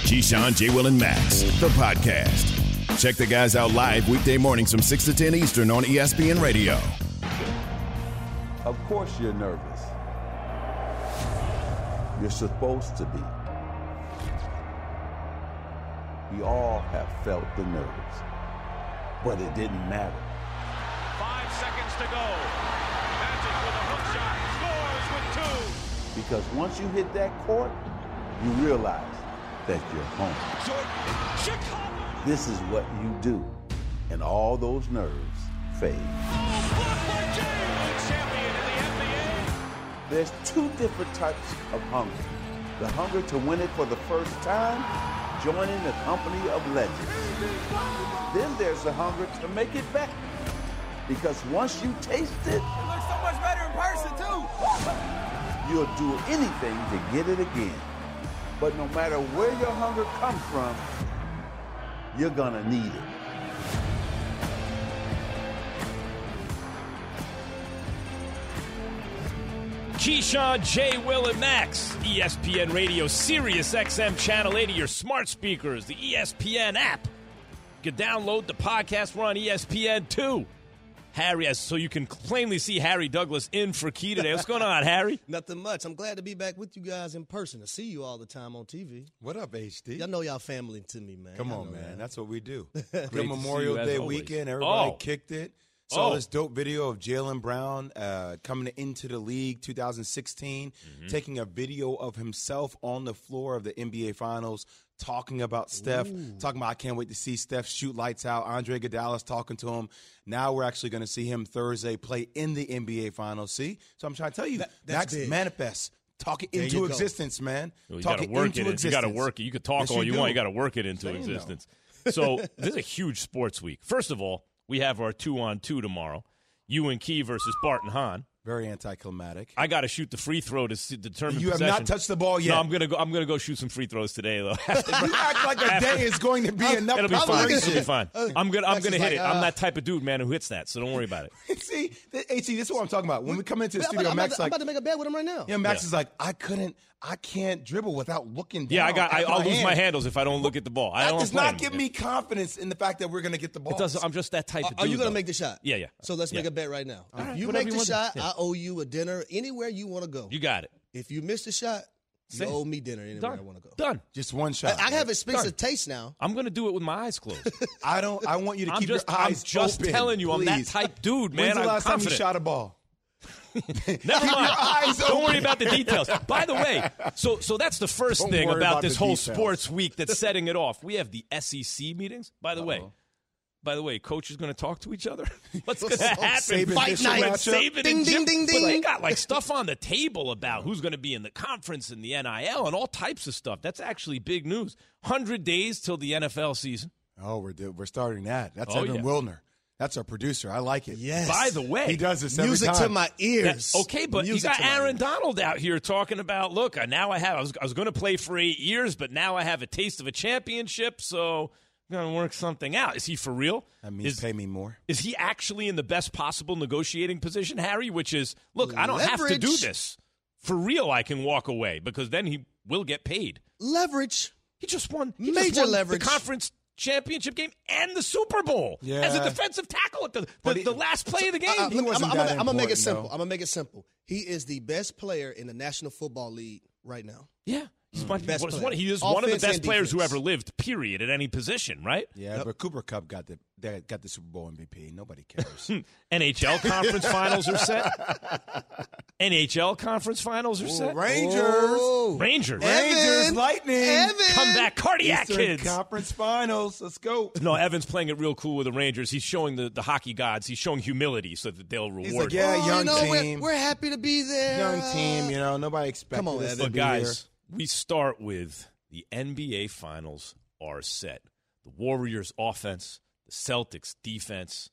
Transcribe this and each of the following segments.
Keyshawn, J. Will, and Max, the podcast. Check the guys out live weekday mornings from 6 to 10 Eastern on ESPN Radio. Of course you're nervous. You're supposed to be. We all have felt the nerves, but it didn't matter. 5 seconds to go. Magic with a hook shot, scores with 2. Because once you hit that court, you realize that you're home. Jordan, Chicago. This is what you do, and all those nerves fade. Oh, blocked by James. Champion in the NBA. There's two different types of hunger. The hunger to win it for the first time, joining the company of legends. Then there's the hunger to make it back. Because once you taste it, it looks so much better in person too. You'll do anything to get it again. But no matter where your hunger comes from, you're gonna need it. Keyshawn, J. Will, and Max, ESPN Radio, Sirius XM Channel 80, your smart speakers, the ESPN app. You can download the podcast. We're on ESPN2. Harry, so you can plainly see Harry Douglas in for Key today. What's going on, Harry? Nothing much. I'm glad to be back with you guys in person. I see you all the time on TV. What up, HD? Y'all know y'all family to me, man. Come on, man. That's what we do. Great Good to Memorial see you, as Day always. weekend. Everybody kicked it. Saw Oh. this dope video of Jaylen Brown coming into the league 2016, taking a video of himself on the floor of the NBA Finals, talking about Steph, talking about I can't wait to see Steph shoot lights out. Andre Iguodala's talking to him. Now we're actually going to see him Thursday play in the NBA Finals. See? So I'm trying to tell you, that's big. manifest. Talk it There into you go. existence, man. You Talk got to it work into it. You existence. got to work it. You could talk Yes, all you you want. do. You got to work it into Saying existence. So this is a huge sports week. First of all, we have our 2-on-2 tomorrow. You and Key versus Bart and Hahn. Very anticlimactic. I got to shoot the free throw to determine You have possession. not touched the ball yet. No, I'm gonna go shoot some free throws today though. You act like a day is going to be enough. It'll be fine. preparation. It'll be fine. I'm gonna hit like, it. I'm that type of dude, man, who hits that. So don't worry about it. See, HC, this is what I'm talking about. When we come into the I'm studio, Max I'm like, about to make a bet with him right now. yeah, Max is like, I can't dribble without looking down. Yeah, I'll lose my hand. handles if I don't look at the ball. I That don't does play not them. give me confidence in the fact that we're going to get the ball. It does. I'm just that type of dude. Are you going though. to make the shot? Yeah. So let's make Yeah. a bet right now. right, If you whatever make you the want. shot, Yeah. I owe you a dinner anywhere you want to go. You got it. If you miss the shot, you Same. owe me dinner anywhere Done. I want to go. Done. Just one shot. I have expensive Done. taste now. I'm gonna do it with my eyes closed. I want you to keep your I'm eyes just open, telling you, I'm that please. type dude, man. When's the I'm last confident. time you shot a ball? Never mind. eyes Don't worry open. about the details. By the way, so that's the first Don't thing worry about about this the whole details. sports week that's setting it off. We have the SEC meetings. By the way, coach is going to talk to each other. What's going to happen? Saban Fight Bishop night. matchup? Saban Ding, and ding, Jim. ding, But ding. they got like stuff on the table about who's going to be in the conference and the NIL and all types of stuff. That's actually big news. 100 days till the NFL season. Oh, we're starting that. That's Oh, Evan yeah. Wilner. That's our producer. I like it. Yes. By the way, He does this every Music time. to my ears. Okay, but you Music got to my Aaron ears. Donald out here talking about, look, now I was going to play for 8 years, but now I have a taste of a championship, so I'm going to work something out. Is he for real? That means pay me more. Is he actually in the best possible negotiating position, Harry, which is, look, I don't have to do Leverage. this. For real, I can walk away because then he will get paid. Leverage. He just won Major leverage. the conference championship game and the Super Bowl Yeah. as a defensive tackle at the last play of the game. He wasn't that I'm gonna make it important, simple. though. I'm gonna make it simple. He is the best player in the National Football League right now. Yeah. He is one of the Offense best and players who defense. ever lived, period, at any position, right? Yeah, but Cooper Kupp got the Super Bowl MVP. Nobody cares. NHL conference finals are set. NHL conference finals are set. Rangers. Oh. Rangers. Rangers, Lightning. Come back, cardiac Eastern kids. Conference Finals. Let's go. No, Evan's playing it real cool with the Rangers. He's showing the hockey gods. He's showing humility so that they'll reward He's like, him. yeah, young we're- team. We're happy to be there. Young team, nobody expected Come on, us Evan. to But be guys, we start with the NBA Finals are set. The Warriors offense, the Celtics defense.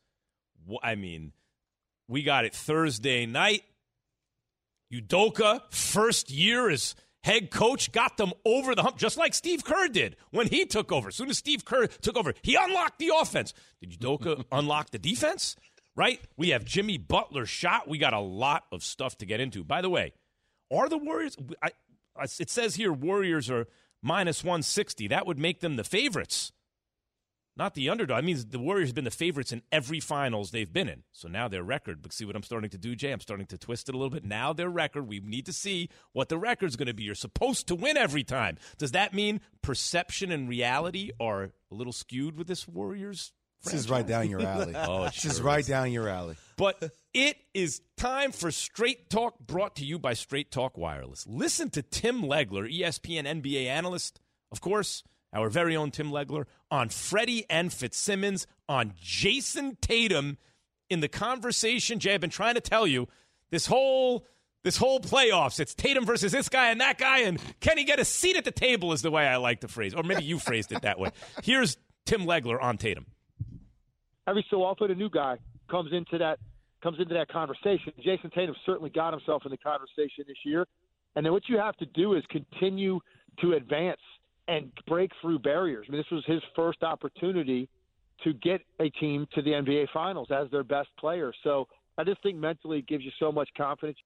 We got it Thursday night. Udoka, first year as head coach, got them over the hump, just like Steve Kerr did when he took over. As soon as Steve Kerr took over, he unlocked the offense. Did Udoka unlock the defense? Right? We have Jimmy Butler shot. We got a lot of stuff to get into. By the way, are the Warriors it says here Warriors are minus 160. That would make them the favorites, not the underdog. It means the Warriors have been the favorites in every finals they've been in. So now their record, but see what I'm starting to do, Jay? I'm starting to twist it a little bit. Now their record, we need to see what the record's going to be. You're supposed to win every time. Does that mean perception and reality are a little skewed with this Warriors franchise? This is right down your alley. This is right down your alley. But it is time for Straight Talk, brought to you by Straight Talk Wireless. Listen to Tim Legler, ESPN NBA analyst, of course, our very own Tim Legler, on Freddie and Fitzsimmons, on Jason Tatum in the conversation. Jay, I've been trying to tell you, this whole playoffs, it's Tatum versus this guy and that guy, and can he get a seat at the table is the way I like to phrase it. Or maybe you phrased it that way. Here's Tim Legler on Tatum. Every so often, a new guy comes into that conversation. Jason Tatum certainly got himself in the conversation this year. And then what you have to do is continue to advance and break through barriers. I mean, this was his first opportunity to get a team to the NBA Finals as their best player. So I just think mentally it gives you so much confidence.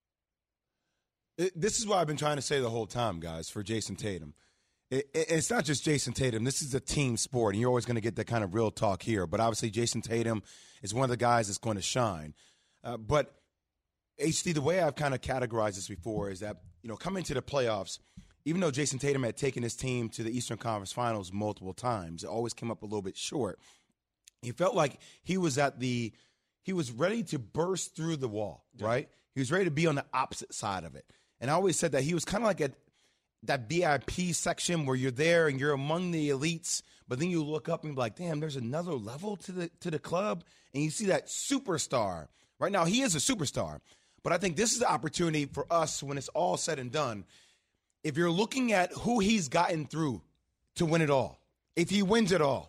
This is what I've been trying to say the whole time, guys, for Jason Tatum. It's not just Jason Tatum. This is a team sport, and you're always going to get that kind of real talk here. But obviously Jason Tatum is one of the guys that's going to shine. But, HD, the way I've kind of categorized this before is that, coming to the playoffs, even though Jason Tatum had taken his team to the Eastern Conference Finals multiple times, it always came up a little bit short. He felt like he was ready to burst through the wall, right? He was ready to be on the opposite side of it. And I always said that he was kind of like that VIP section where you're there and you're among the elites, but then you look up and be like, damn, there's another level to the club, and you see that superstar. Right now, he is a superstar, but I think this is the opportunity for us when it's all said and done. If you're looking at who he's gotten through to win it all, if he wins it all,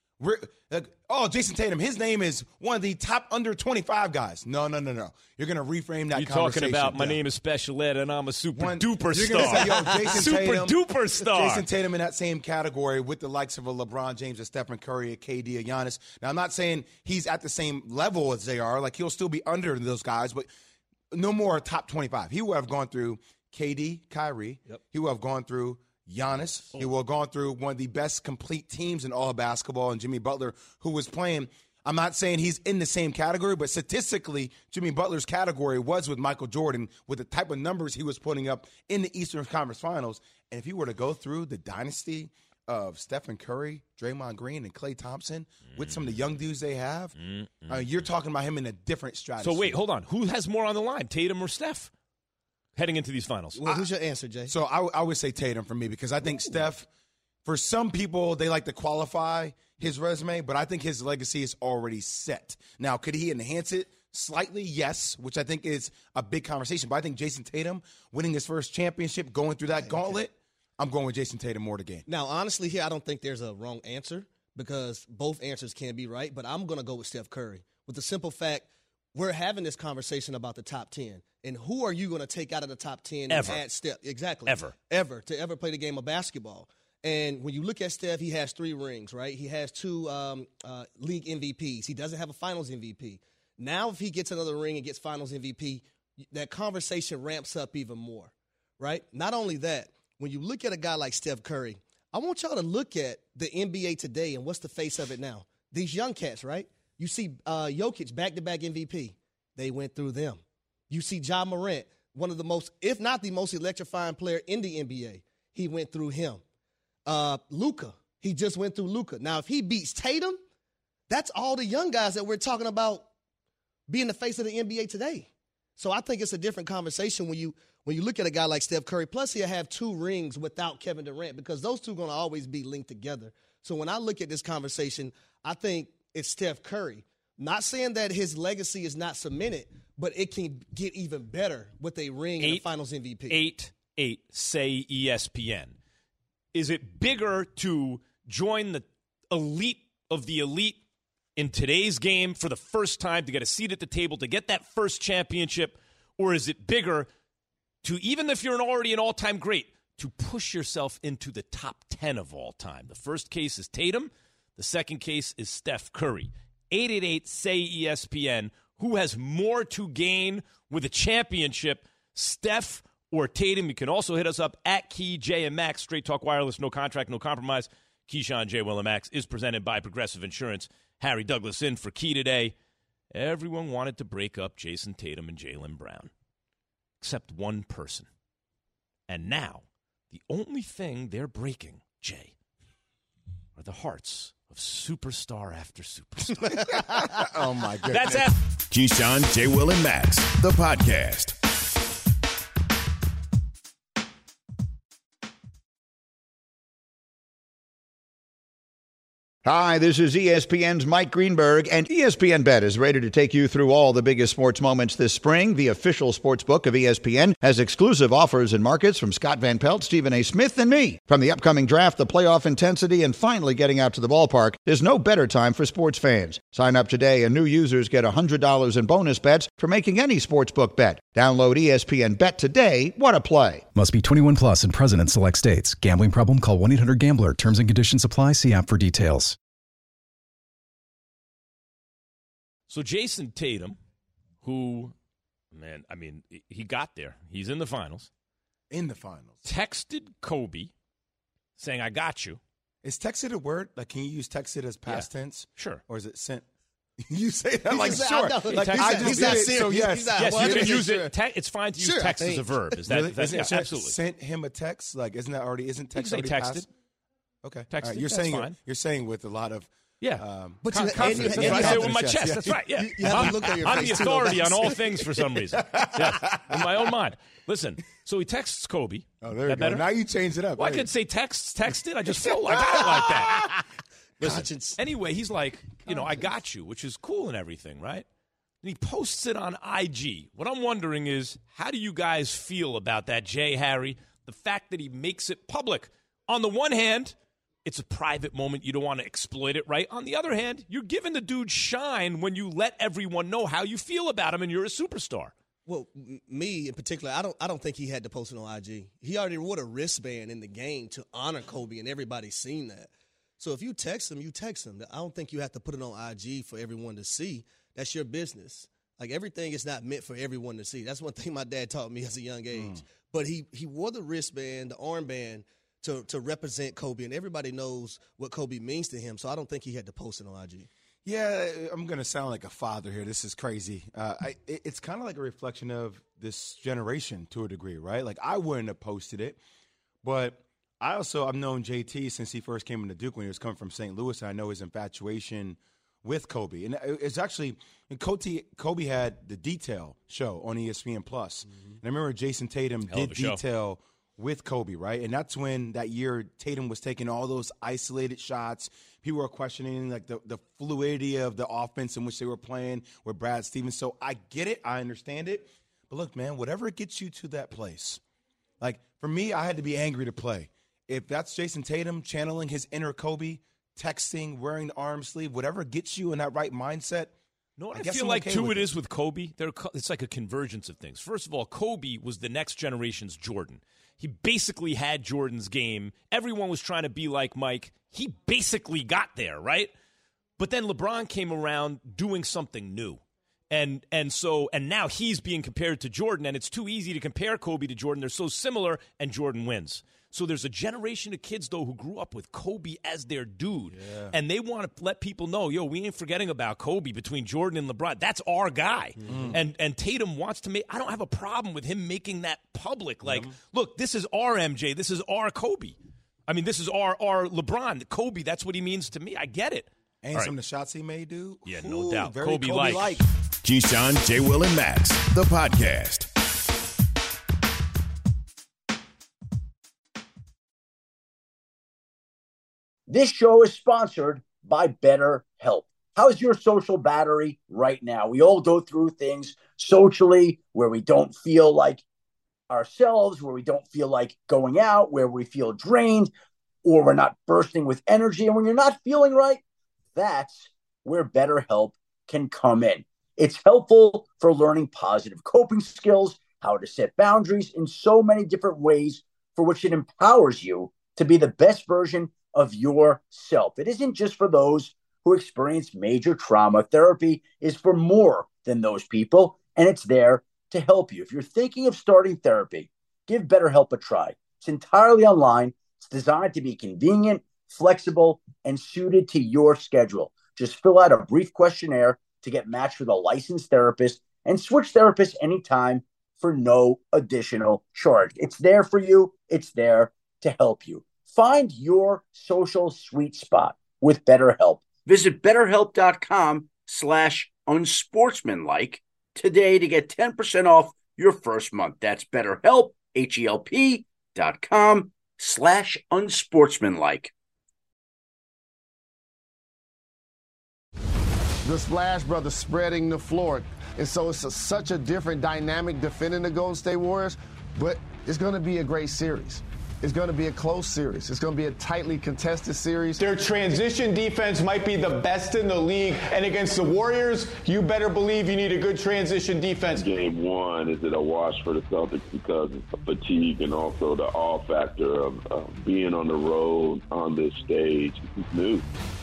Jason Tatum, his name is one of the top under 25 guys. No. You're going to reframe that conversation. You're talking about my name is Special Ed and I'm a super-duper star. You're going to say, Jason Tatum. Super-duper star. Jason Tatum in that same category with the likes of a LeBron James, a Stephen Curry, a KD, a Giannis. Now, I'm not saying he's at the same level as they are. Like, he'll still be under those guys, but no more top 25. He will have gone through KD, Kyrie. Yep. He will have gone through Giannis. He will have gone through one of the best complete teams in all of basketball, and Jimmy Butler, who was playing. I'm not saying he's in the same category, but statistically, Jimmy Butler's category was with Michael Jordan with the type of numbers he was putting up in the Eastern Conference Finals. And if you were to go through the dynasty of Stephen Curry, Draymond Green, and Klay Thompson with some of the young dudes they have, you're talking about him in a different strategy. So wait, hold on. Who has more on the line, Tatum or Steph, heading into these finals? Well, who's your answer, Jay? So I would say Tatum for me, because I think Steph, for some people, they like to qualify his resume, but I think his legacy is already set. Now, could he enhance it slightly? Yes, which I think is a big conversation. But I think Jason Tatum winning his first championship, going through that gauntlet, I'm going with Jason Tatum more to gain. Now, honestly, here, I don't think there's a wrong answer because both answers can be right, but I'm going to go with Steph Curry with the simple fact we're having this conversation about the top 10. And who are you going to take out of the top 10 ever. And add Steph? Exactly. Ever to ever play the game of basketball. And when you look at Steph, he has 3 rings, right? He has 2 league MVPs. He doesn't have a finals MVP. Now, if he gets another ring and gets finals MVP, that conversation ramps up even more, right? Not only that, when you look at a guy like Steph Curry, I want y'all to look at the NBA today and what's the face of it now. These young cats, right? You see Jokic, back-to-back MVP. They went through them. You see Ja Morant, one of the most, if not the most electrifying player in the NBA. He went through him. Luka, he just went through Luka. Now, if he beats Tatum, that's all the young guys that we're talking about being the face of the NBA today. So I think it's a different conversation when you look at a guy like Steph Curry. Plus, he'll have 2 rings without Kevin Durant because those two are going to always be linked together. So when I look at this conversation, I think it's Steph Curry. Not saying that his legacy is not cemented, but it can get even better with a ring and a finals MVP. 8-8, say ESPN. Is it bigger to join the elite of the elite in today's game for the first time to get a seat at the table, to get that first championship? Or is it bigger to, even if you're already an all-time great, to push yourself into the top 10 of all time? The first case is Tatum. The second case is Steph Curry. 888, say ESPN. Who has more to gain with a championship, Steph or Tatum. You can also hit us up at Key, J, and Max. Straight Talk Wireless, no contract, no compromise. Keyshawn, J, Will, and Max is presented by Progressive Insurance. Harry Douglas in for Key today. Everyone wanted to break up Jason Tatum and Jaylen Brown, except one person. And now, the only thing they're breaking, Jay, are the hearts of superstar after superstar. Oh, my goodness. That's it. Keyshawn, J. Will, and Max, the podcast. Hi, this is ESPN's Mike Greenberg, and ESPN Bet is ready to take you through all the biggest sports moments this spring. The official sports book of ESPN has exclusive offers and markets from Scott Van Pelt, Stephen A. Smith, and me. From the upcoming draft, the playoff intensity, and finally getting out to the ballpark, there's no better time for sports fans. Sign up today, and new users get $100 in bonus bets for making any sportsbook bet. Download ESPN Bet today. What a play. Must be 21 plus and present in select states. Gambling problem? Call 1-800-GAMBLER. Terms and conditions apply. See app for details. So Jason Tatum, who, he got there. He's in the finals. In the finals. Texted Kobe saying, I got you. Is texted a word? Like, can you use texted as past tense? Sure. Or is it sent? You say that like, said, sure. Like, he's not serious. So, yes. Yes, you can use it. It's fine to use text as a verb. Is that, really? Absolutely. Sent him a text? Like, isn't text already texted. Past? Okay. Texted. Right. You're saying with a lot of but confidence. That's what I say with my chest. That's right. Yeah. You have a look on your I'm face the authority on all things for some reason. Yeah. In my own mind. Listen, so he texts Kobe. Oh, there you go. Now you changed it up. Well, I could say texted. I just feel like I don't like that. Listen, anyway, he's like, I got you, which is cool and everything, right? And he posts it on IG. What I'm wondering is, how do you guys feel about that, Jay, Harry? The fact that he makes it public. On the one hand, it's a private moment. You don't want to exploit it, right? On the other hand, you're giving the dude shine when you let everyone know how you feel about him and you're a superstar. Well, me in particular, I don't think he had to post it on IG. He already wore a wristband in the game to honor Kobe, and everybody's seen that. So if you text him, you text him. I don't think you have to put it on IG for everyone to see. That's your business. Like, everything is not meant for everyone to see. That's one thing my dad taught me as a young age. But he wore the wristband, the armband, to represent Kobe, and everybody knows what Kobe means to him, so I don't think he had to post it on IG. Yeah, I'm going to sound like a father here. This is crazy. It's kind of like a reflection of this generation to a degree, right? Like, I wouldn't have posted it, but I've known JT since he first came into Duke when he was coming from St. Louis, and I know his infatuation with Kobe. And it's actually – Kobe had the Detail show on ESPN+. And I remember Jason Tatum did Detail – with Kobe, right? And that's when that year Tatum was taking all those isolated shots. People were questioning like the fluidity of the offense in which they were playing with Brad Stevens. So I get it. I understand it. But look, man, whatever gets you to that place. Like, for me, I had to be angry to play. If that's Jason Tatum channeling his inner Kobe, texting, wearing the arm sleeve, whatever gets you in that right mindset. No, I feel like, too, it is with Kobe. It's like a convergence of things. First of all, Kobe was the next generation's Jordan. He basically had Jordan's game. Everyone was trying to be like Mike. He basically got there, right? But then LeBron came around doing something new. And now he's being compared to Jordan, and it's too easy to compare Kobe to Jordan. They're so similar, and Jordan wins. So there's a generation of kids, though, who grew up with Kobe as their dude. Yeah. And they want to let people know, we ain't forgetting about Kobe between Jordan and LeBron. That's our guy. And Tatum wants to make – I don't have a problem with him making that public. Like, look, this is our MJ. This is our Kobe. I mean, this is our LeBron. Kobe, that's what he means to me. I get it. And some of the shots he made, dude. Yeah, no doubt. Very Kobe-like. Keyshawn, J. Will, and Max, the podcast. This show is sponsored by BetterHelp. How's your social battery right now? We all go through things socially where we don't feel like ourselves, where we don't feel like going out, where we feel drained, or we're not bursting with energy. And when you're not feeling right, that's where BetterHelp can come in. It's helpful for learning positive coping skills, how to set boundaries in so many different ways, for which it empowers you to be the best version of yourself. It isn't just for those who experience major trauma. Therapy is for more than those people, and it's there to help you. If you're thinking of starting therapy, Give BetterHelp a try. It's entirely online. It's designed to be convenient, flexible, and suited to your schedule. Just fill out a brief questionnaire to get matched with a licensed therapist and switch therapists anytime for no additional charge. It's there for you. It's there to help you. Find your social sweet spot with BetterHelp. Visit BetterHelp.com/unsportsmanlike today to get 10% off your first month. That's BetterHelp, HELP.com/unsportsmanlike. The Splash Brothers spreading the floor. And so it's such a different dynamic defending the Golden State Warriors, but it's going to be a great series. It's going to be a close series. It's going to be a tightly contested series. Their transition defense might be the best in the league. And against the Warriors, you better believe you need a good transition defense. Game one, is it a wash for the Celtics because of fatigue and also the awe factor of being on the road on this stage? It's new.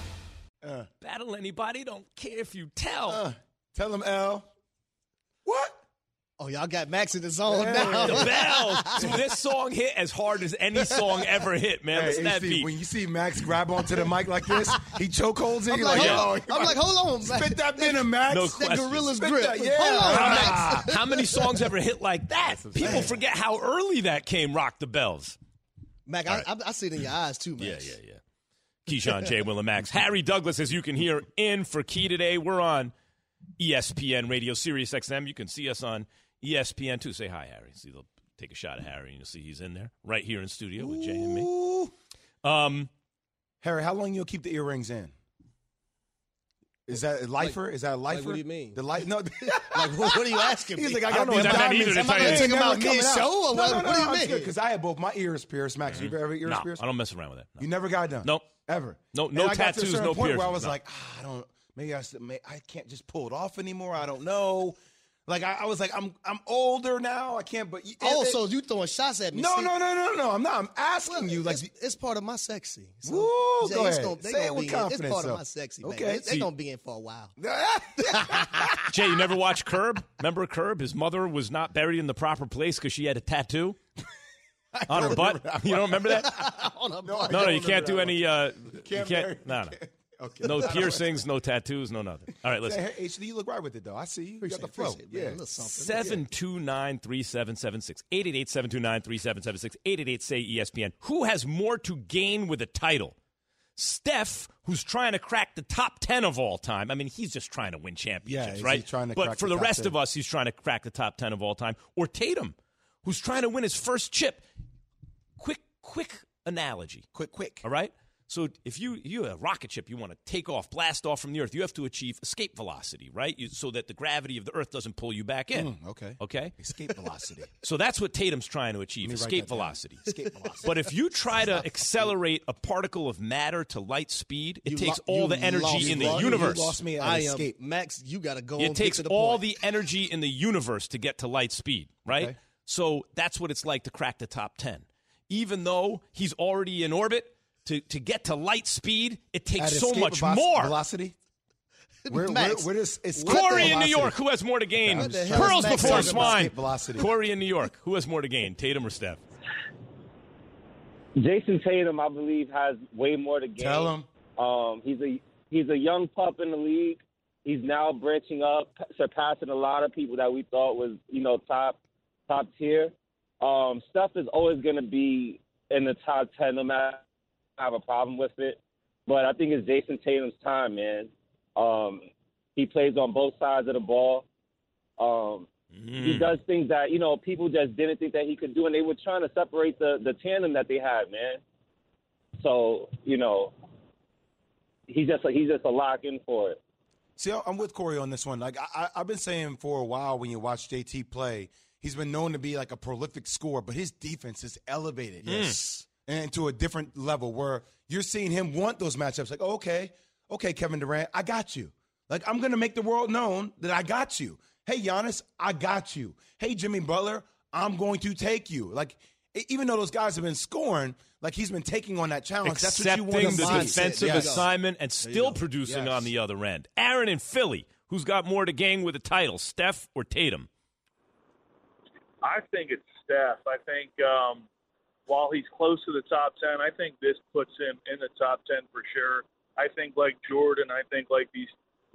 Battle anybody, don't care if you tell. Tell him, L. What? Oh, y'all got Max in the zone now. The bells. So this song hit as hard as any song ever hit, man. Listen to that beat. When you see Max grab onto the mic like this, he chokeholds it. I'm like, hold on, Max. Spit that venom, Max. No that gorilla's grip. Hold on, Max. How many songs ever hit like that? People forget how early that came, Rock the Bells. Mac, I see it in your eyes, too, Max. Yeah. Keyshawn, J. Will, and Max. Harry Douglas, as you can hear, in for Key today. We're on ESPN Radio, Sirius XM. You can see us on ESPN, too. Say hi, Harry. See, they'll take a shot at Harry, and you'll see he's in there right here in studio with Jay and me. Harry, how long you'll keep the earrings in? Is that a lifer? Is that a lifer? Like, what do you mean? The light? No. Like, what are you asking me? He's like, I don't know got what that meant either. Am I going to take them out mid-show? No, What do you mean? Because I had both my ears pierced. Max, you ever ears No, pierced? I don't mess around with that. No. You never got it done? Nope. Ever? No And I got to a tattoos, certain no point piercings. where I was No. like, I don't, maybe I can't just pull it off anymore. I don't know. Like, I was like, I'm older now. I can't, but. So you throwing shots at me? No. I'm not. I'm asking you. Like, it's part of my sexy. So, woo, Jay, go ahead. Say it with confidence. It's part of my sexy, man. Okay. They're going to be in for a while. Jay, you never watched Curb? Remember Curb? His mother was not buried in the proper place because she had a tattoo on her butt. You don't remember that? On her butt. No, you can't do any. You Can't can't. No. Okay. No piercings, no tattoos, no nothing. All right, listen. Hey, HD, you look right with it, though. I see you. You got the flow. Yeah. 729-3776. 888-729-3776. 888-SAY-ESPN. Who has more to gain with a title? Steph, who's trying to crack the top 10 of all time. I mean, he's just trying to win championships, Yeah, right? he's trying to but crack for the the top rest 10. of us, he's trying to crack the top 10 of all time. Or Tatum, who's trying to win his first chip. Quick analogy. Quick. All right? So if you a rocket ship, you want to take off, blast off from the Earth, you have to achieve escape velocity, right? So that the gravity of the Earth doesn't pull you back in. Okay? Escape velocity. So that's what Tatum's trying to achieve, Let me write escape that down. velocity. Escape velocity. But if you try to accelerate a particle of matter to light speed, it takes all the energy in the universe. You lost me at escape. Max, you got to go It takes to the all point. the energy in the universe to get to light speed, right? Okay. So that's what it's like to crack the top 10. Even though he's already in orbit, to get to light speed, it takes At so escape much more. Velocity? Where does escape Corey in New velocity? York, who has more to gain? What the hell Pearls is Max before talking about? swine. Escape velocity. Corey in New York, who has more to gain, Tatum or Steph? Jason Tatum, I believe, has way more to gain. Tell him. He's a young pup in the league. He's now branching up, surpassing a lot of people that we thought was, top tier. Steph is always going to be in the top 10, no matter. I have a problem with it, but I think it's Jason Tatum's time, man. He plays on both sides of the ball. He does things that people just didn't think that he could do, and they were trying to separate the tandem that they had, man. So he's just a lock in for it. See, I'm with Corey on this one. Like I've been saying for a while, when you watch JT play, he's been known to be like a prolific scorer, but his defense is elevated. Yes. And to a different level where you're seeing him want those matchups. Like, okay, Kevin Durant, I got you. Like, I'm going to make the world known that I got you. Hey, Giannis, I got you. Hey, Jimmy Butler, I'm going to take you. Like, even though those guys have been scoring, like he's been taking on that challenge. That's what you want to Accepting the defensive assignment and still producing Yes. on the other end. Aaron in Philly, who's got more to gain with a title, Steph or Tatum? I think it's Steph. I think while he's close to the top 10, I think this puts him in the top 10 for sure. I think like Jordan, I think like these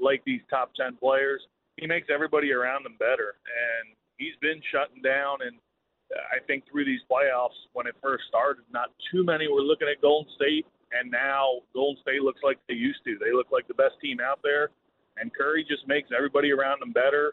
top 10 players, he makes everybody around him better. And he's been shutting down. And I think through these playoffs, when it first started, not too many were looking at Golden State. And now Golden State looks like they used to. They look like the best team out there. And Curry just makes everybody around him better.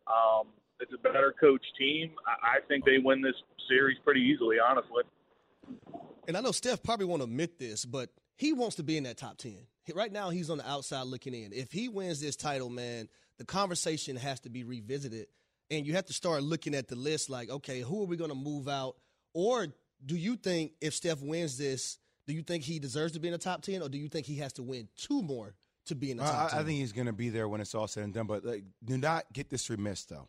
It's a better coach team. I think they win this series pretty easily, honestly. And I know Steph probably won't admit this, but he wants to be in that top 10. Right now, he's on the outside looking in. If he wins this title, man, the conversation has to be revisited. And you have to start looking at the list like, okay, who are we going to move out? Or do you think if Steph wins this, do you think he deserves to be in the top 10, or do you think he has to win 2 more to be in the top 10? I think he's going to be there when it's all said and done. But do not get this remiss, though.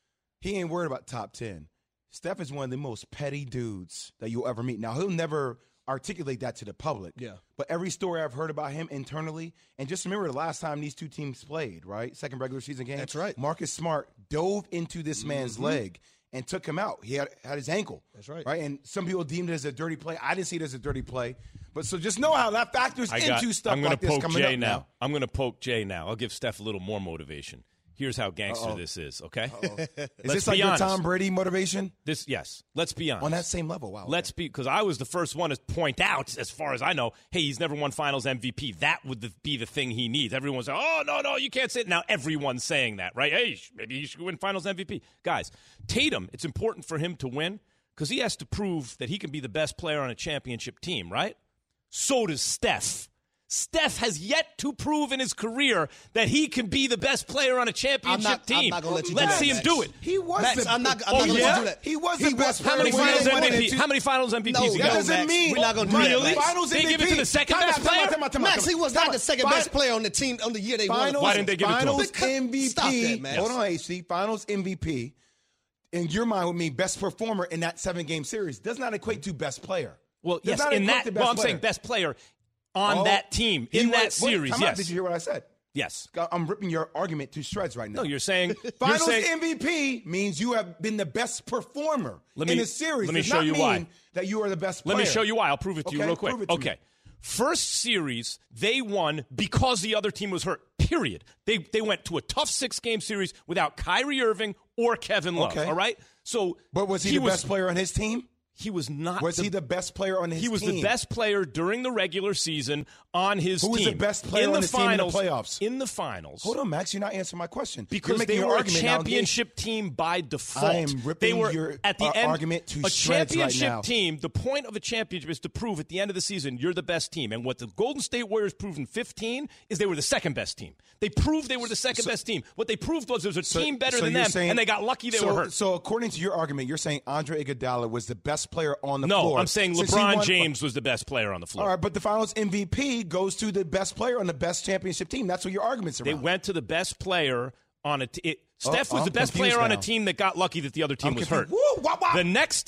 He ain't worried about top 10. Steph is one of the most petty dudes that you'll ever meet. Now, he'll never articulate that to the public. Yeah. But every story I've heard about him internally, and just remember the last time these two teams played, right? Second regular season game. That's right. Marcus Smart dove into this man's leg and took him out. He had his ankle. That's right. Right? And some people deemed it as a dirty play. I didn't see it as a dirty play. But so just know how that factors into stuff like this coming up now. I'm going to poke Jay now. I'll give Steph a little more motivation. Here's how gangster this is, okay? Is this like your Tom Brady motivation? Yes. Let's be honest. On that same level, wow. Let's be, because I was the first one to point out, as far as I know, hey, he's never won Finals MVP. That would be the thing he needs. Everyone's like, oh, no, you can't say it. Now everyone's saying that, right? Hey, maybe he should win Finals MVP. Guys, Tatum, it's important for him to win because he has to prove that he can be the best player on a championship team, right? So does Steph. Steph has yet to prove in his career that he can be the best player on a championship team. I'm not going to let you do Let's that, see him Max. do it. He was Max, I'm not going to let you do that. He was the best player. How many finals MVPs? How many finals MVPs? No, he that got? doesn't mean we're not going to do Really? that. Finals They MVP. give it to the second best player? Max, he was not the second best player on the team on the year they won. Why didn't they give it to him? Finals MVP. Stop that, Max. Hold on, HC. Finals MVP. In your mind would mean best performer in that 7-game series. Does not equate to best player. Well, Does yes, not in equate that. to Well, I'm player. saying best player on that team in that series. Time out. Yes. Did you hear what I said? Yes. I'm ripping your argument to shreds right now. No, you're saying Finals MVP means you have been the best performer in a series. Let me Does show not you mean why. That you are the best player. Let me show you why. I'll prove it to you real quick. Prove it to Okay. me. First series, they won because the other team was hurt, period. They went to a tough 6-game series without Kyrie Irving or Kevin Love, all right? So, but was he the best player on his team? He was not. Was he the best player on his team? He was the best player during the regular season on his team. Who was the best player on his team in the playoffs? In the finals. Hold on, Max. You're not answering my question. Because they were a championship team by default. I am ripping your argument to shreds right now. A championship team, the point of a championship is to prove at the end of the season you're the best team. And what the Golden State Warriors proved in 15 is they were the second best team. They proved they were the second best team. What they proved was there was a team better than them, and they got lucky they were hurt. So according to your argument, you're saying Andre Iguodala was the best player on the floor. No, I'm saying LeBron James was the best player on the floor. All right, but the Finals MVP goes to the best player on the best championship team. That's what your argument's around. They went to the best player on a team. Steph was the best player on a team that got lucky that the other team was hurt. The next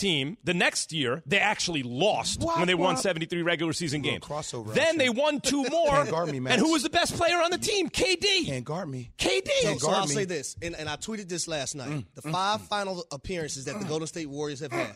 year, they actually lost when they won 73 regular season games. Then they won 2 more. Can't guard me, Max. And who was the best player on the team? KD. Can't guard me. KD. So I'll say this, and I tweeted this last night. The 5 final appearances that the Golden State Warriors have had.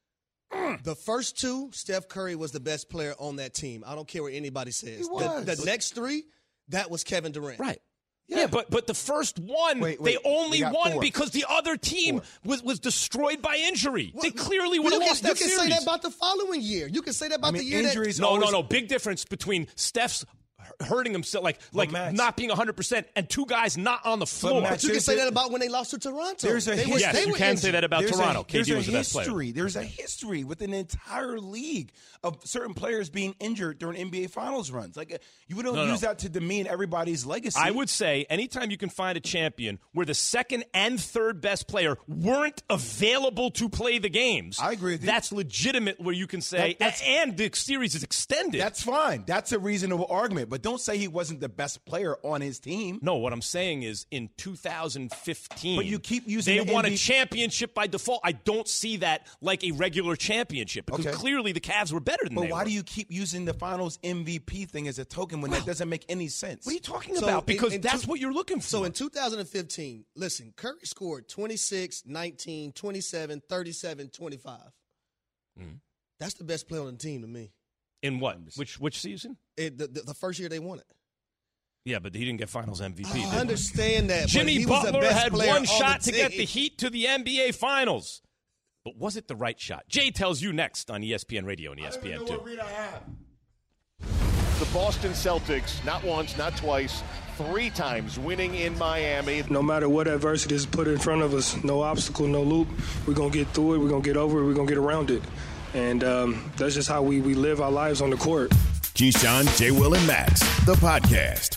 The first 2, Steph Curry was the best player on that team. I don't care what anybody says. The next 3, that was Kevin Durant. Right. Yeah, but the first one, they only won because the other team was destroyed by injury. They clearly would have lost that series. You can say that about the following year. You can say that about the year injuries that... No. Big difference between Steph's hurting himself, like not being 100%, and 2 guys not on the floor. But you can say that about when they lost to Toronto. Yes, you can say that about Toronto. KD was the best player. There's a history within the entire league of certain players being injured during NBA Finals runs. Like you don't use that to demean everybody's legacy. I would say anytime you can find a champion where the second and third best player weren't available to play the games. I agree with you. That's legitimate where you can say, and the series is extended. That's fine. That's a reasonable argument. But but don't say he wasn't the best player on his team. No, what I'm saying is in 2015, but you keep using they won a championship by default. I don't see that like a regular championship because clearly the Cavs were better than they were. But why do you keep using the Finals MVP thing as a token when that doesn't make any sense? What are you talking about? Because that's what you're looking for. So in 2015, listen, Curry scored 26, 19, 27, 37, 25. That's the best player on the team to me. In what? Which season? The first year they won it. Yeah, but he didn't get Finals MVP. I understand that. Jimmy Butler had one shot to get the Heat to the NBA Finals. But was it the right shot? Jay tells you next on ESPN Radio and ESPN2. The Boston Celtics, not once, not twice, 3 times winning in Miami. No matter what adversity is put in front of us, no obstacle, no loop, we're going to get through it, we're going to get over it, we're going to get around it. And that's just how we live our lives on the court. Keyshawn, J. Will, and Max, the podcast.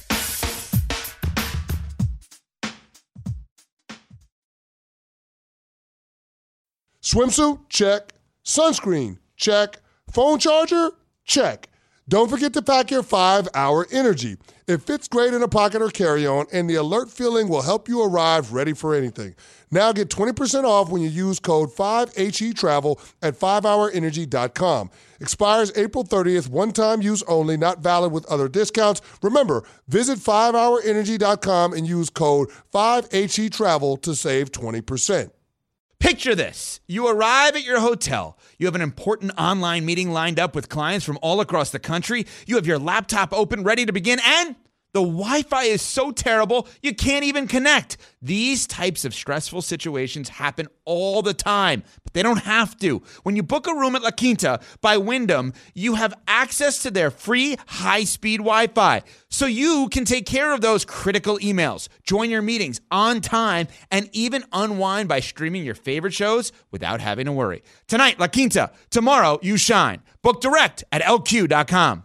Swimsuit? Check. Sunscreen? Check. Phone charger? Check. Don't forget to pack your 5-Hour Energy. It fits great in a pocket or carry-on, and the alert feeling will help you arrive ready for anything. Now get 20% off when you use code 5HETRAVEL at 5hourenergy.com. Expires April 30th, one-time use only, not valid with other discounts. Remember, visit 5hourenergy.com and use code 5HETRAVEL to save 20%. Picture this. You arrive at your hotel. You have an important online meeting lined up with clients from all across the country. You have your laptop open, ready to begin, and the Wi-Fi is so terrible, you can't even connect. These types of stressful situations happen all the time, but they don't have to. When you book a room at La Quinta by Wyndham, you have access to their free high-speed Wi-Fi, so you can take care of those critical emails, join your meetings on time, and even unwind by streaming your favorite shows without having to worry. Tonight, La Quinta. Tomorrow, you shine. Book direct at LQ.com.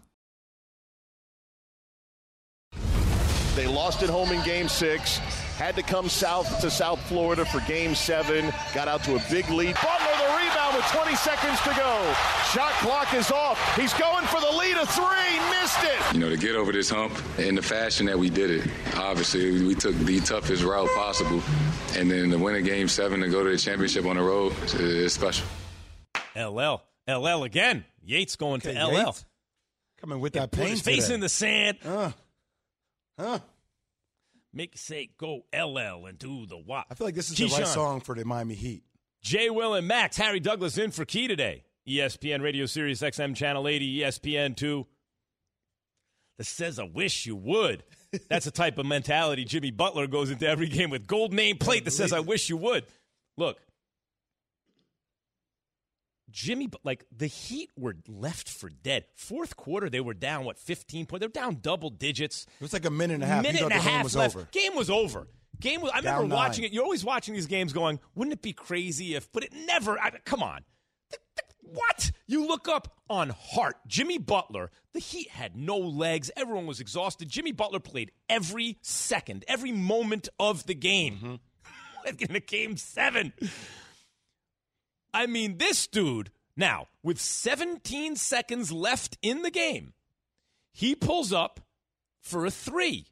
They lost at home in Game 6, had to come south to South Florida for Game 7, got out to a big lead. Butler the rebound with 20 seconds to go. Shot clock is off. He's going for the lead of 3, missed it. You know, to get over this hump in the fashion that we did it, obviously we took the toughest route possible. And then to win a Game 7 to go to the championship on the road is special. LL again. Yates going to LL. Yates. Coming with that pain Put his face today. in the sand. Make say go LL and do the WAP. I feel like this is the right song for the Miami Heat. Jay, Will, and Max. Harry Douglas in for Key today. ESPN Radio Sirius XM Channel 80, ESPN2. That says, I wish you would. That's the type of mentality Jimmy Butler goes into every game with. Gold name plate that says, I wish you would. Look. The Heat were left for dead. Fourth quarter, they were down, 15 points? They were down double digits. It was like a minute and a half. Minute and a half was left. over. Game was over. I remember watching 9. it. You're always watching these games going, wouldn't it be crazy if, but it never, come on. What? You look up on Hart. Jimmy Butler, the Heat had no legs. Everyone was exhausted. Jimmy Butler played every second, every moment of the game. In a Game 7. I mean, this dude, now, with 17 seconds left in the game, he pulls up for a 3.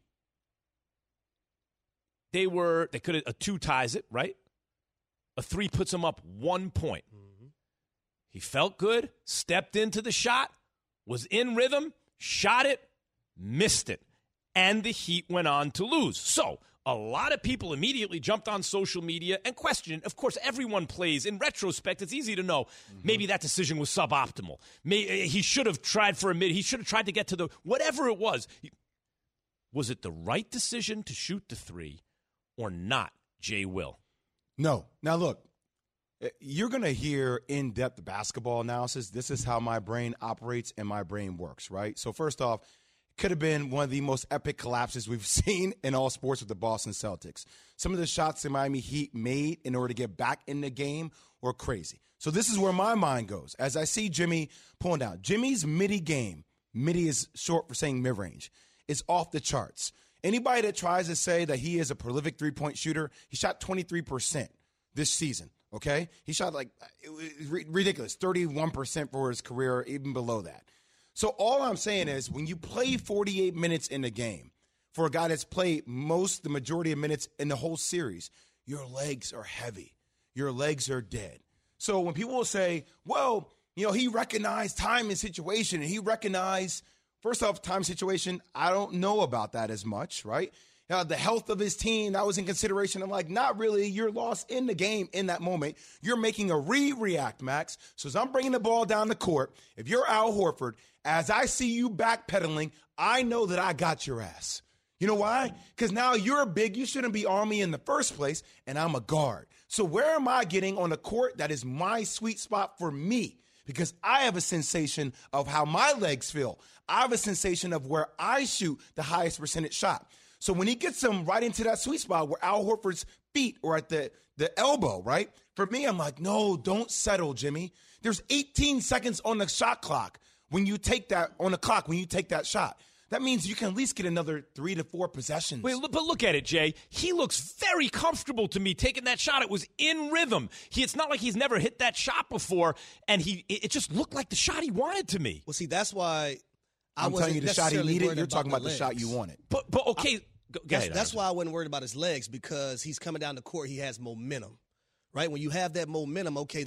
They could have, a 2 ties it, right? A 3 puts him up 1 point. He felt good, stepped into the shot, was in rhythm, shot it, missed it. And the Heat went on to lose. So, a lot of people immediately jumped on social media and questioned. Of course, everyone plays. In retrospect, it's easy to know maybe that decision was suboptimal. He should have tried for a mid. He should have tried to get to the whatever it was. Was it the right decision to shoot the 3 or not, Jay Will? No. Now, look, you're going to hear in-depth basketball analysis. This is how my brain operates and my brain works, right? So first off, could have been one of the most epic collapses we've seen in all sports with the Boston Celtics. Some of the shots the Miami Heat made in order to get back in the game were crazy. So this is where my mind goes. As I see Jimmy pulling down, Jimmy's midi game, midi is short for saying mid-range, is off the charts. Anybody that tries to say that he is a prolific three-point shooter, he shot 23% this season, okay? He shot ridiculous, 31% for his career, even below that. So all I'm saying is when you play 48 minutes in the game, for a guy that's played the majority of minutes in the whole series, your legs are heavy. Your legs are dead. So when people will say, well, he recognized time and situation, and he recognized, first off, time situation, I don't know about that as much, right? The health of his team, that was in consideration. I'm like, not really. You're lost in the game in that moment. You're making a react, Max. So as I'm bringing the ball down the court, if you're Al Horford, as I see you backpedaling, I know that I got your ass. You know why? Because now you're big. You shouldn't be on me in the first place, and I'm a guard. So where am I getting on a court that is my sweet spot for me? Because I have a sensation of how my legs feel. I have a sensation of where I shoot the highest percentage shot. So when he gets him right into that sweet spot where Al Horford's feet are at the elbow, right? For me, I'm like, no, don't settle, Jimmy. There's 18 seconds on the shot clock when you take that shot. That means you can at least get another 3 to 4 possessions. Wait, but look at it, Jay. He looks very comfortable to me taking that shot. It was in rhythm. It's not like he's never hit that shot before, and it just looked like the shot he wanted to me. Well, see, that's why I'm telling you the shot he needed. You're talking about the shot you wanted. But okay, go ahead. That's why I wasn't worried about his legs, because he's coming down the court. He has momentum, right? When you have that momentum, okay.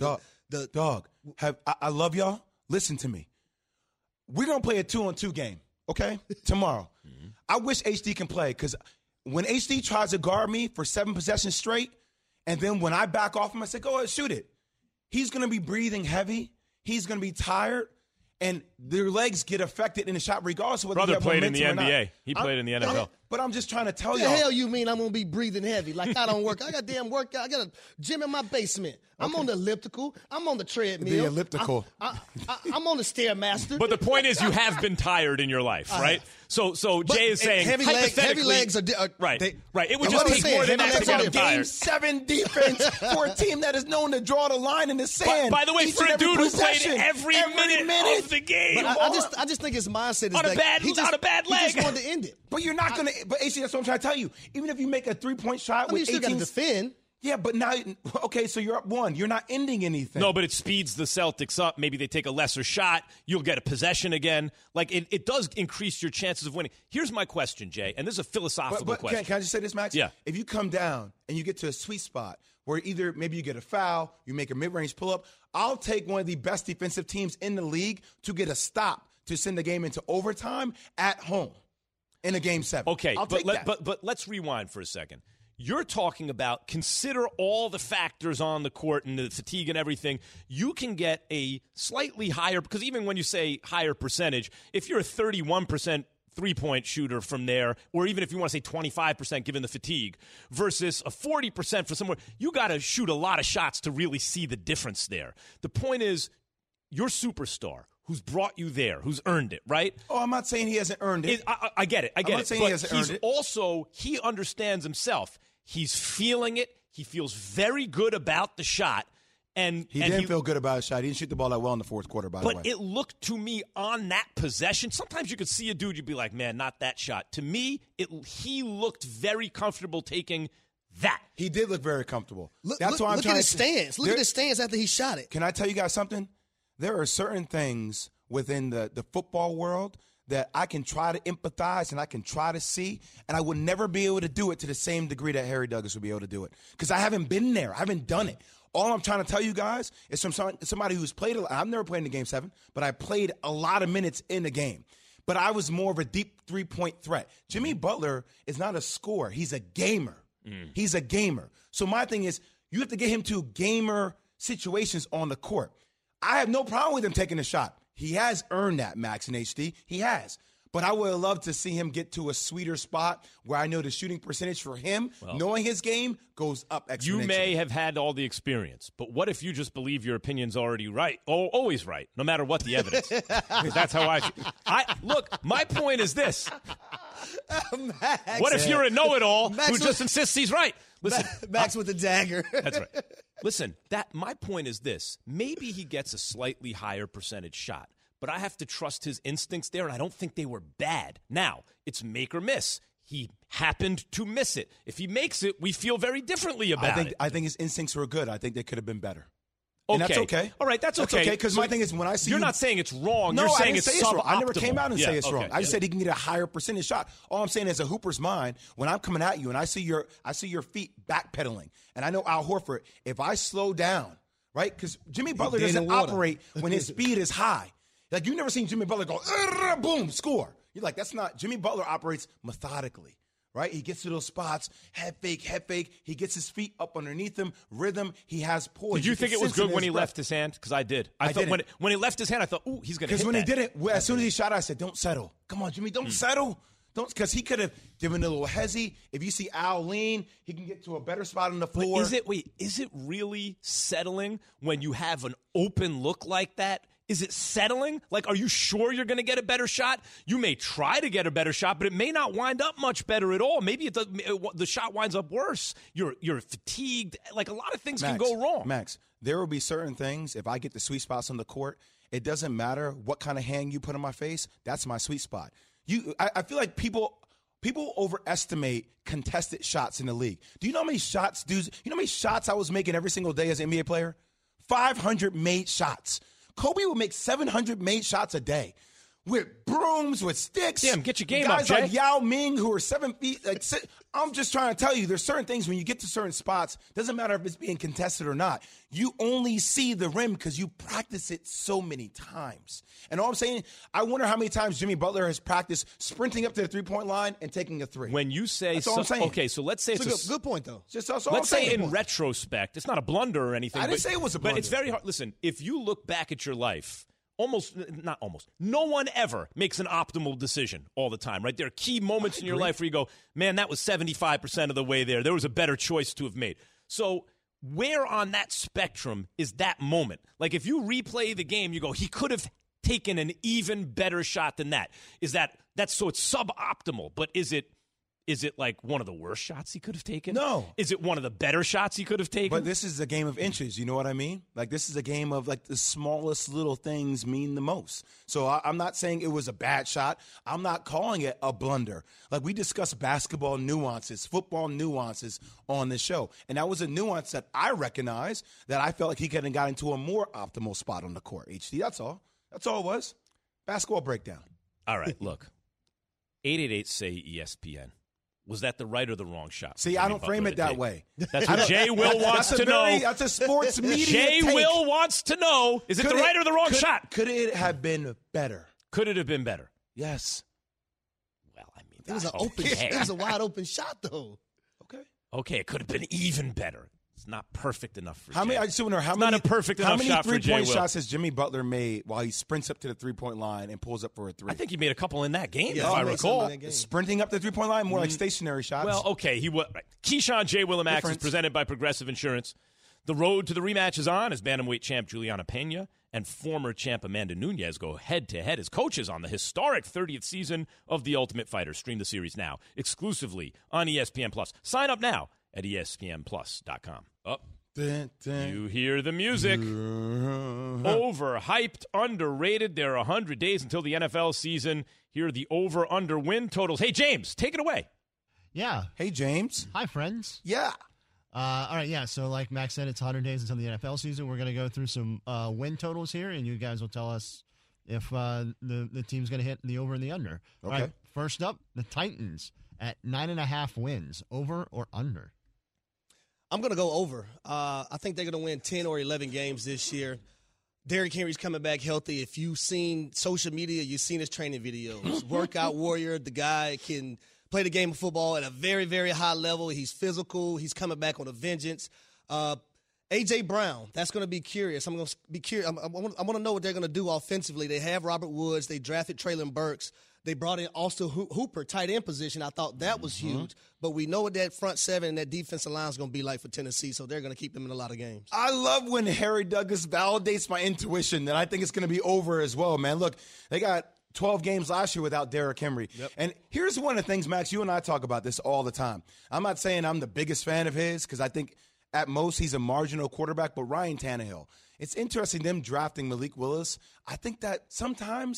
I love y'all. Listen to me. We're gonna play a 2-on-2 game. Okay, tomorrow. I wish HD can play, because when HD tries to guard me for 7 possessions straight, and then when I back off him, I say, go ahead, shoot it. He's going to be breathing heavy. He's going to be tired, and their legs get affected in the shot regardless of whether Brother played in the NBA. He played in the NFL. But I'm just trying to tell you. y'all. The hell you mean I'm going to be breathing heavy? Like I don't work. I got damn workout. I got a gym in my basement. I'm on the elliptical. I'm on the treadmill. The elliptical. I'm on the Stairmaster. But the point is, you have been tired in your life, right? So Jay is saying heavy legs are right. It would just take more than that to get him tired. Game 7 defense for a team that is known to draw the line in the sand. By the way, for a dude who played every minute of the game, but I just think his mindset is on a bad leg. He just wanted to end it. But you're not going to. But AC, that's what I'm trying to tell you. Even if you make a 3-point shot with you still 18, got to defend. Yeah, but now, okay, so you're up 1. You're not ending anything. No, but it speeds the Celtics up. Maybe they take a lesser shot. You'll get a possession again. Like, it does increase your chances of winning. Here's my question, Jay, and this is a philosophical question. Can I just say this, Max? Yeah. If you come down and you get to a sweet spot where either maybe you get a foul, you make a mid-range pull-up, I'll take one of the best defensive teams in the league to get a stop to send the game into overtime at home in a Game 7. Okay, I'll take that. But let's rewind for a second. You're talking about consider all the factors on the court and the fatigue and everything. You can get a slightly higher, because even when you say higher percentage, if you're a 31% three-point shooter from there, or even if you want to say 25% given the fatigue, versus a 40% for somewhere, you got to shoot a lot of shots to really see the difference there. The point is, your superstar, who's brought you there, who's earned it, right? Oh, I'm not saying he hasn't earned it. I get it. I'm not saying he hasn't earned it. Also, he understands himself. He's feeling it. He feels very good about the shot. And he didn't feel good about his shot. He didn't shoot the ball that well in the fourth quarter, by the way. But it looked to me on that possession, sometimes you could see a dude, you'd be like, man, not that shot. To me, he looked very comfortable taking that. He did look very comfortable. Look at his stance. Look at his stance after he shot it. Can I tell you guys something? There are certain things within the football world that I can try to empathize and I can try to see, and I would never be able to do it to the same degree that Harry Douglas would be able to do it, because I haven't been there. I haven't done it. All I'm trying to tell you guys is from somebody who's played – I've never played in the Game 7, but I played a lot of minutes in the game. But I was more of a deep three-point threat. Jimmy Butler is not a scorer. He's a gamer. He's a gamer. So my thing is you have to get him to gamer situations on the court. I have no problem with him taking a shot. He has earned that, Max and HD. He has. But I would have loved to see him get to a sweeter spot where I know the shooting percentage for him, knowing his game, goes up exponentially. You may have had all the experience, but what if you just believe your opinion's already right, always right, no matter what the evidence? Because that's how I feel. Look, my point is this. Max, what if you're a know-it-all who just insists he's right? Listen, Max with the dagger. That's right. Listen, my point is this. Maybe he gets a slightly higher percentage shot, but I have to trust his instincts there, and I don't think they were bad. Now, it's make or miss. He happened to miss it. If he makes it, we feel very differently about it. I think his instincts were good. I think they could have been better. And that's okay. All right, that's okay. Because my thing is, when I see you're not saying it's wrong. No, you're saying I didn't say it's wrong. I never suboptimal. came out and say it's wrong. I just yeah. said he can get a higher percentage shot. All I'm saying is, a hooper's mind, when I'm coming at you and I see your feet backpedaling, and I know Al Horford, if I slow down, right? Because Jimmy Butler doesn't operate when his speed is high. Like, you've never seen Jimmy Butler go, boom, score. You're like, that's not. Jimmy Butler operates methodically. Right? He gets to those spots, head fake. He gets his feet up underneath him, rhythm. He has poise. Did you think it was good when he left his hand? Because I did. I thought didn't. when he left his hand, I thought, ooh, he's going to hit that. Because when he did it, as soon as he shot, I said, don't settle. Come on, Jimmy, don't settle. Because he could have given a little hezzy. If you see Al lean, he can get to a better spot on the floor. But is it really settling when you have an open look like that? Is it settling? Like, are you sure you're going to get a better shot? You may try to get a better shot, but it may not wind up much better at all. Maybe the shot winds up worse. You're fatigued. Like, a lot of things can go wrong. Max, there will be certain things, if I get the sweet spots on the court, it doesn't matter what kind of hand you put on my face. That's my sweet spot. I feel like people overestimate contested shots in the league. Do you know how many shots, dudes? You know how many shots I was making every single day as an NBA player? 500 made shots. Kobe would make 700 made shots a day with brooms, with sticks. Damn, get your game guys up, Jay. like Yao Ming, who are 7 feet. Like, I'm just trying to tell you, there's certain things when you get to certain spots, doesn't matter if it's being contested or not. You only see the rim because you practice it so many times. And all I'm saying, I wonder how many times Jimmy Butler has practiced sprinting up to the three-point line and taking a three. When you say, that's all I'm saying. Okay, so let's say it's a good point, though. Let's say in retrospect, it's not a blunder or anything. I didn't say it was a blunder. But it's very hard. Listen, if you look back at your life, no one ever makes an optimal decision all the time, right? There are key moments in your life where you go, man, that was 75% of the way there. There was a better choice to have made. So where on that spectrum is that moment? Like, if you replay the game, you go, he could have taken an even better shot than that. So it's suboptimal, but is it like one of the worst shots he could have taken? No. Is it one of the better shots he could have taken? But this is a game of inches. You know what I mean? Like, this is a game of, like, the smallest little things mean the most. So I'm not saying it was a bad shot. I'm not calling it a blunder. Like, we discuss basketball nuances, football nuances on this show. And that was a nuance that I recognize that I felt like he could have got into a more optimal spot on the court. HD, that's all. That's all it was. Basketball breakdown. All right, look. 888 say ESPN. Was that the right or the wrong shot? See, I don't frame it that way. That's what Jay Will wants to know. That's a sports media Jay take. Will wants to know, is it the right or the wrong shot? Could it have been better? Could it have been better? Yes. Well, I mean, it was an open. It was a wide open shot, though. Okay, it could have been even better. It's not perfect enough for how Jay. many? I just wonder how it's many. Not a perfect enough shot for Jay three-point Will. shots has Jimmy Butler made while he sprints up to the three-point line and pulls up for a three? I think he made a couple in that game, Yeah, if I recall. Sprinting up the three-point line, more like stationary shots. Well, okay, he was. Right. Keyshawn J. Willimax is presented by Progressive Insurance. The road to the rematch is on as bantamweight champ Juliana Pena and former champ Amanda Nunes go head-to-head as coaches on the historic 30th season of The Ultimate Fighter. Stream the series now, exclusively on ESPN+. Sign up now at ESPNplus.com. Up. You hear the music. Overhyped, underrated. There are 100 days until the NFL season. Here are the over-under win totals. Hey, James, take it away. Yeah. Hey, James. Hi, friends. Yeah. All right, yeah. So like Max said, it's 100 days until the NFL season. We're going to go through some win totals here, and you guys will tell us if the team's going to hit the over and the under. Okay. All right, first up, the Titans at 9.5 wins. Over or under? I'm going to go over. I think they're going to win 10 or 11 games this year. Derrick Henry's coming back healthy. If you've seen social media, you've seen his training videos. Workout warrior. The guy can play the game of football at a very, very high level. He's physical. He's coming back on a vengeance. A.J. Brown, that's going to be curious. I'm going to be curious. I want to know what they're going to do offensively. They have Robert Woods. They drafted Treylon Burks. They brought in Austin Hooper, tight end position. I thought that was huge. But we know what that front seven and that defensive line is going to be like for Tennessee, so they're going to keep them in a lot of games. I love when Harry Douglas validates my intuition that I think it's going to be over as well, man. Look, they got 12 games last year without Derrick Henry. Yep. And here's one of the things, Max, you and I talk about this all the time. I'm not saying I'm the biggest fan of his because I think at most he's a marginal quarterback, but Ryan Tannehill. It's interesting them drafting Malik Willis. I think that sometimes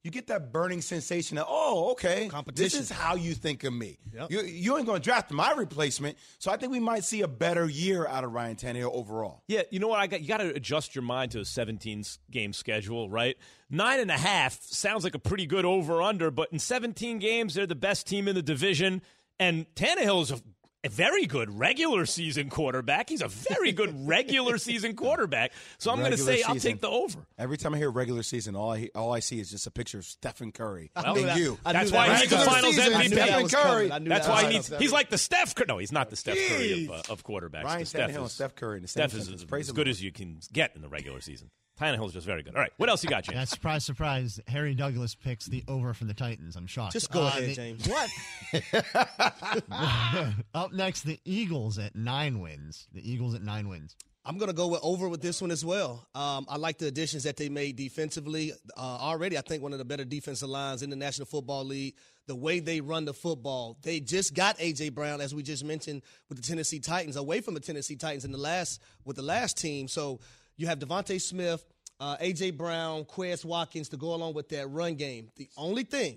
you get that burning sensation of, oh, okay, competition. This is how you think of me. Yep. You ain't going to draft my replacement, so I think we might see a better year out of Ryan Tannehill overall. Yeah, you know what? You got to adjust your mind to a 17-game schedule, right? 9.5 sounds like a pretty good over-under, but in 17 games, they're the best team in the division, and Tannehill is a very good regular season quarterback. He's a very good regular season quarterback. So I'm going to say I'll take the over. Every time I hear regular season, all I see is just a picture of Stephen Curry. Well, and you. That's why he needs the Finals MVP. Stephen Curry. That's why he's like the Steph Curry. No, he's not the Steph Curry of quarterbacks. Ryan Tannehill and Steph Curry in the same sentence. As good as you can get in the regular season. Tannehill's just very good. All right, what else you got, James? Yeah, surprise, surprise. Harry Douglas picks the over for the Titans. I'm shocked. Just go ahead, James. What? Up next, the Eagles at 9 wins. The Eagles at 9 wins. I'm going to go over with this one as well. I like the additions that they made defensively. Already, I think one of the better defensive lines in the National Football League. The way they run the football. They just got A.J. Brown, as we just mentioned, with the Tennessee Titans, away from the Tennessee Titans with the last team. So you have Devontae Smith, A.J. Brown, Quez Watkins to go along with that run game. The only thing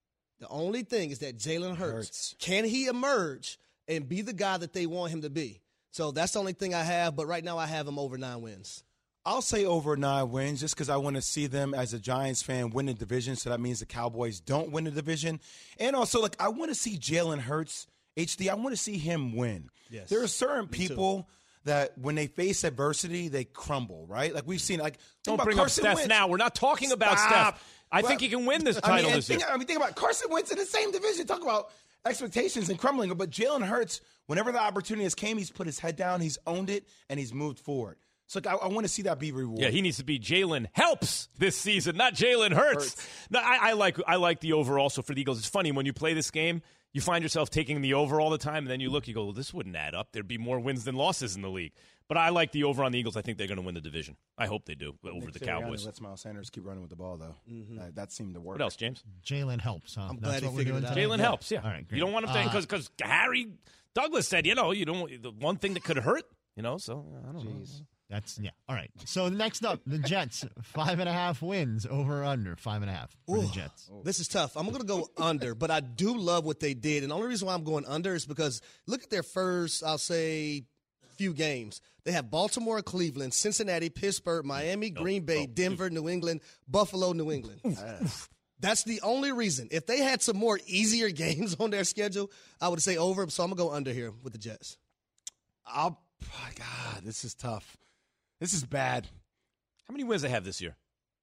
is that Jalen Hurts. Can he emerge and be the guy that they want him to be? So that's the only thing I have, but right now I have him over 9 wins. I'll say over 9 wins just because I want to see them as a Giants fan win the division, so that means the Cowboys don't win the division. And also, I want to see Jalen Hurts, HD, I want to see him win. Yes. There are certain people that when they face adversity, they crumble, right? Like we've seen, don't bring Carson up Steph Wentz. now. We're not talking about Steph. I think he can win this title this year. Think about Carson Wentz in the same division. Talk about expectations and crumbling. But Jalen Hurts, whenever the opportunity has came, he's put his head down, he's owned it, and he's moved forward. So I want to see that be rewarded. Yeah, he needs to be Jalen Helps this season, not Jalen Hurts. No, I like the over also for the Eagles. It's funny, when you play this game, you find yourself taking the over all the time, and then you look, you go, well, this wouldn't add up. There'd be more wins than losses in the league. But I like the over on the Eagles. I think they're going to win the division. I hope they do over the Cowboys. Let Miles Sanders keep running with the ball, though. Mm-hmm. That seemed to work. What else, James? Jalen Helps, huh? I'm glad he figured it out. Jalen Helps, yeah. All right, great. You don't want him to, because Harry Douglas said, you don't. The one thing that could hurt, so I don't know. All right. So next up, the Jets, 5.5 wins, over or under 5.5 for the Jets. This is tough. I'm going to go under, but I do love what they did. And the only reason why I'm going under is because look at their first, I'll say, few games. They have Baltimore, Cleveland, Cincinnati, Pittsburgh, Miami, Green Bay, Denver, New England, Buffalo, New England. That's the only reason. If they had some more easier games on their schedule, I would say over. So I'm going to go under here with the Jets. God, this is tough. This is bad. How many wins they have this year?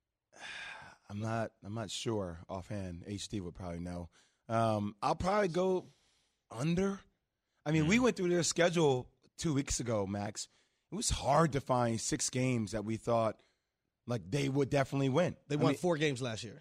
I'm not sure offhand. HD would probably know. I'll probably go under. I mean, we went through their schedule 2 weeks ago, Max. It was hard to find 6 games that we thought they would definitely win. They won 4 games last year.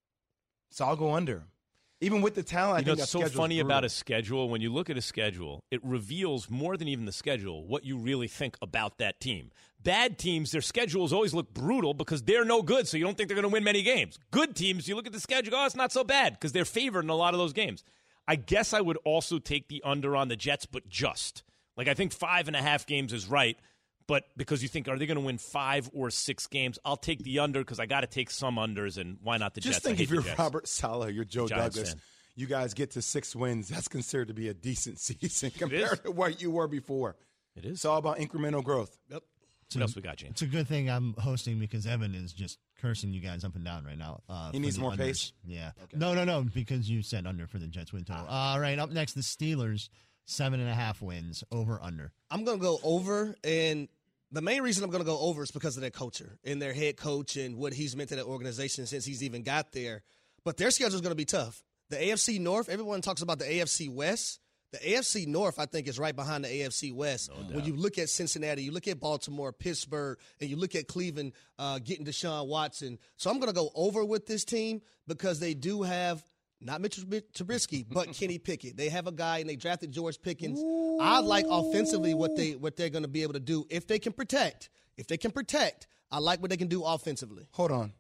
So I'll go under. Even with the talent, I think it's so funny about a schedule. When you look at a schedule, it reveals more than even the schedule what you really think about that team. Bad teams, their schedules always look brutal because they're no good, so you don't think they're going to win many games. Good teams, you look at the schedule, it's not so bad because they're favored in a lot of those games. I guess I would also take the under on the Jets, but just. I think 5.5 games is right, but because you think, are they going to win 5 or 6 games? I'll take the under because I got to take some unders, and why not the Jets? Just think if you're Robert Saleh, you're Joe Giants Douglas, fan. You guys get to 6 wins. That's considered to be a decent season compared to what you were before. It is. It's all about incremental growth. Yep. What else we got, James? It's a good thing I'm hosting because Evan is just cursing you guys up and down right now. He needs more unders. pace? Yeah. Okay. No, because you said under for the Jets win total. All right, up next, the Steelers, 7.5 wins, over, under. I'm going to go over, and the main reason I'm going to go over is because of their culture and their head coach and what he's meant to that organization since he's even got there. But their schedule is going to be tough. The AFC North, everyone talks about the AFC West. The AFC North, I think, is right behind the AFC West. When you look at Cincinnati, you look at Baltimore, Pittsburgh, and you look at Cleveland getting Deshaun Watson. So I'm going to go over with this team because they do have not Mitchell Trubisky, but Kenny Pickett. They have a guy, and they drafted George Pickens. I like offensively what they're going to be able to do if they can protect. If they can protect, I like what they can do offensively. Hold on.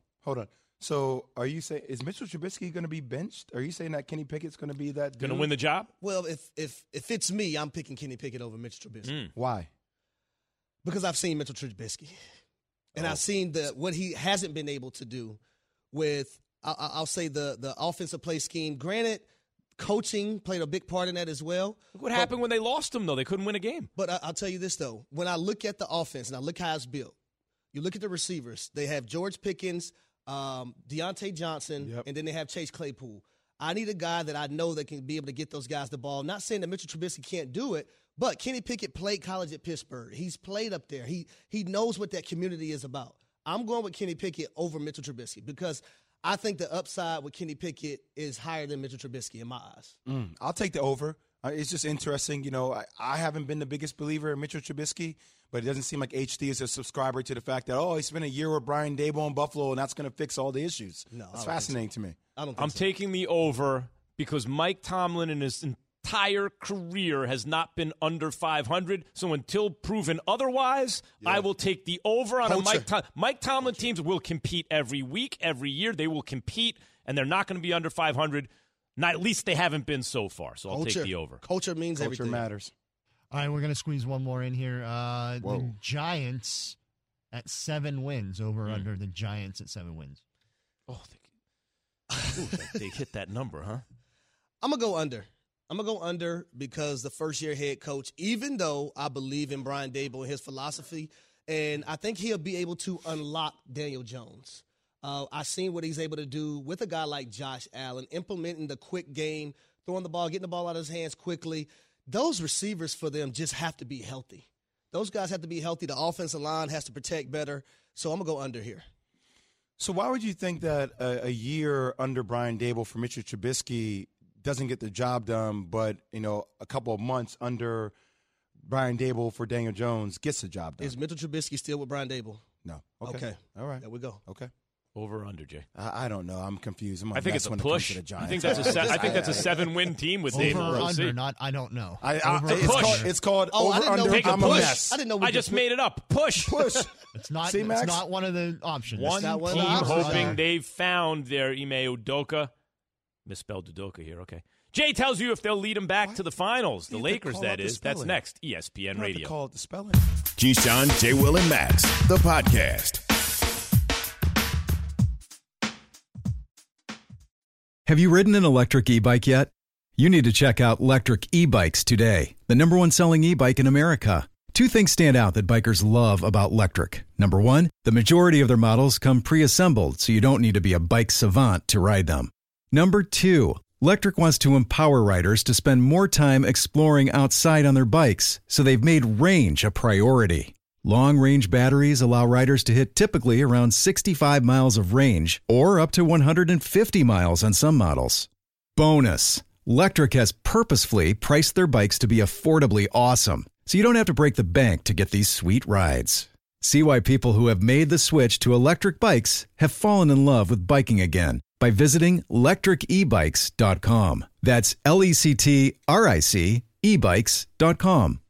So are you saying, is Mitchell Trubisky going to be benched? Are you saying that Kenny Pickett's going to be that dude? Going to win the job? Well, if it's me, I'm picking Kenny Pickett over Mitchell Trubisky. Why? Because I've seen Mitchell Trubisky. And I've seen what he hasn't been able to do with I'll say the offensive play scheme. Granted, coaching played a big part in that as well. What happened when they lost them, though? They couldn't win a game. But I'll tell you this, though. When I look at the offense and I look how it's built, you look at the receivers. They have George Pickens, Deontay Johnson, and then they have Chase Claypool. I need a guy that I know that can be able to get those guys the ball. Not saying that Mitchell Trubisky can't do it, but Kenny Pickett played college at Pittsburgh. He's played up there. He knows what that community is about. I'm going with Kenny Pickett over Mitchell Trubisky because I think the upside with Kenny Pickett is higher than Mitchell Trubisky in my eyes. I'll take the over. It's just interesting. You know, I haven't been the biggest believer in Mitchell Trubisky, but it doesn't seem like HD is a subscriber to the fact that, he spent a year with Brian Daboll in Buffalo, and that's going to fix all the issues. No, it's fascinating to me. I'm taking the over because Mike Tomlin in his entire career has not been under 500. So until proven otherwise, I will take the over on a Mike Tomlin. Teams will compete every week, every year. They will compete, and they're not going to be under 500. Not, at least they haven't been so far. So I'll take the over. Culture means everything. Culture matters. All right, we're going to squeeze one more in here. The Giants at 7 wins. Over under the Giants at 7 wins. They hit that number, huh? I'm going to go under. I'm going to go under because the first-year head coach, even though I believe in Brian Daboll and his philosophy, and I think he'll be able to unlock Daniel Jones. I've seen what he's able to do with a guy like Josh Allen, implementing the quick game, throwing the ball, getting the ball out of his hands quickly. Those receivers for them just have to be healthy. Those guys have to be healthy. The offensive line has to protect better. So I'm going to go under here. So why would you think that a year under Brian Daboll for Mitchell Trubisky doesn't get the job done, but, a couple of months under Brian Daboll for Daniel Jones gets the job done? Is Mitchell Trubisky still with Brian Daboll? No. Okay. All right. There we go. Okay. Over or under, Jay? I don't know. I'm confused. I think it's a push. I think that's a 7-win team with over Daboll. Or under, I don't know. It's called over under. Take a push. I didn't know. I just made it up. Push. It's not. See, it's not one of the options. One team hoping they've found their Ime Udoka. Misspelled Udoka here. Okay. Jay tells you if they'll lead them back to the finals. The Lakers, that is. That's next. ESPN Radio. Call it the spelling. Keyshawn, J. Will, and Max, the podcast. Have you ridden an electric e-bike yet? You need to check out Lectric E-Bikes today, the #1 selling e-bike in America. 2 things stand out that bikers love about Lectric. Number 1, the majority of their models come pre-assembled, so you don't need to be a bike savant to ride them. Number 2, Lectric wants to empower riders to spend more time exploring outside on their bikes, so they've made range a priority. Long-range batteries allow riders to hit typically around 65 miles of range or up to 150 miles on some models. Bonus, Lectric has purposefully priced their bikes to be affordably awesome, so you don't have to break the bank to get these sweet rides. See why people who have made the switch to electric bikes have fallen in love with biking again by visiting lectricebikes.com. That's LECTRIC ebikes.com.